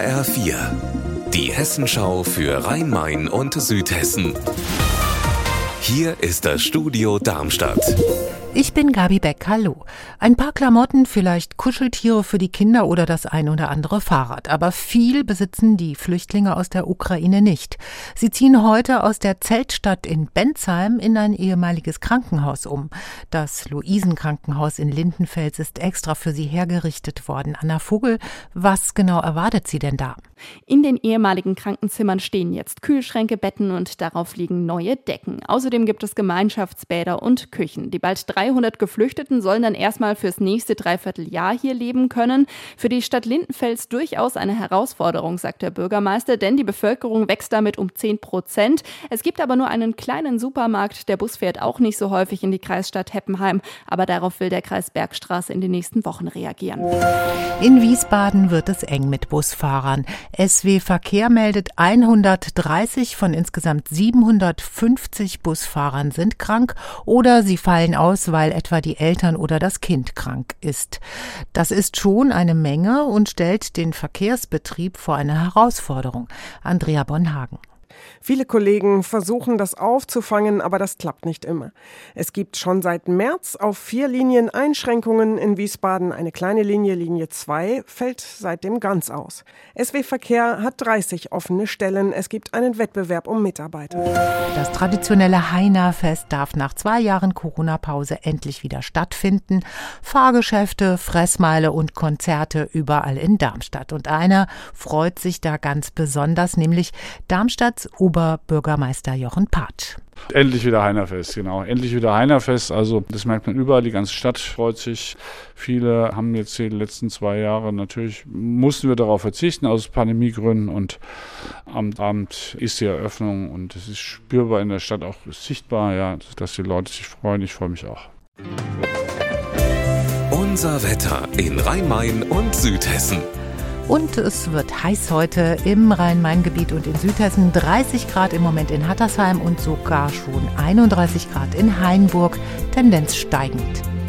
HR4, die Hessenschau für Rhein-Main und Südhessen. Hier ist das Studio Darmstadt. Ich bin Gabi Beck, hallo. Ein paar Klamotten, vielleicht Kuscheltiere für die Kinder oder das ein oder andere Fahrrad. Aber viel besitzen die Flüchtlinge aus der Ukraine nicht. Sie ziehen heute aus der Zeltstadt in Bensheim in ein ehemaliges Krankenhaus um. Das Luisen-Krankenhaus in Lindenfels ist extra für sie hergerichtet worden. Anna Vogel, was genau erwartet sie denn da? In den ehemaligen Krankenzimmern stehen jetzt Kühlschränke, Betten und darauf liegen neue Decken. Außerdem gibt es Gemeinschaftsbäder und Küchen. Die bald 300 Geflüchteten sollen dann erstmal fürs nächste Dreivierteljahr hier leben können. Für die Stadt Lindenfels durchaus eine Herausforderung, sagt der Bürgermeister, denn die Bevölkerung wächst damit um 10%. Es gibt aber nur einen kleinen Supermarkt. Der Bus fährt auch nicht so häufig in die Kreisstadt Heppenheim. Aber darauf will der Kreis Bergstraße in den nächsten Wochen reagieren. In Wiesbaden wird es eng mit Busfahrern. SW Verkehr meldet, 130 von insgesamt 750 Busfahrern sind krank oder sie fallen aus, weil etwa die Eltern oder das Kind krank ist. Das ist schon eine Menge und stellt den Verkehrsbetrieb vor eine Herausforderung. Andrea Bonhagen. Viele Kollegen versuchen, das aufzufangen, aber das klappt nicht immer. Es gibt schon seit März auf 4 Linien Einschränkungen in Wiesbaden. Eine kleine Linie, Linie 2, fällt seitdem ganz aus. SW Verkehr hat 30 offene Stellen. Es gibt einen Wettbewerb um Mitarbeiter. Das traditionelle Heina-Fest darf nach 2 Jahren Corona-Pause endlich wieder stattfinden. Fahrgeschäfte, Fressmeile und Konzerte überall in Darmstadt. Und einer freut sich da ganz besonders, nämlich Darmstadts Oberbürgermeister Jochen Part. Endlich wieder Heinerfest, genau. Endlich wieder Heinerfest. Also das merkt man überall, die ganze Stadt freut sich. Viele haben jetzt die letzten 2 Jahre, natürlich mussten wir darauf verzichten aus Pandemiegründen. Und am Abend ist die Eröffnung und es ist spürbar in der Stadt auch sichtbar, ja, dass die Leute sich freuen. Ich freue mich auch. Unser Wetter in Rhein-Main und Südhessen. Und es wird heiß heute im Rhein-Main-Gebiet und in Südhessen. 30 Grad im Moment in Hattersheim und sogar schon 31 Grad in Hainburg, Tendenz steigend.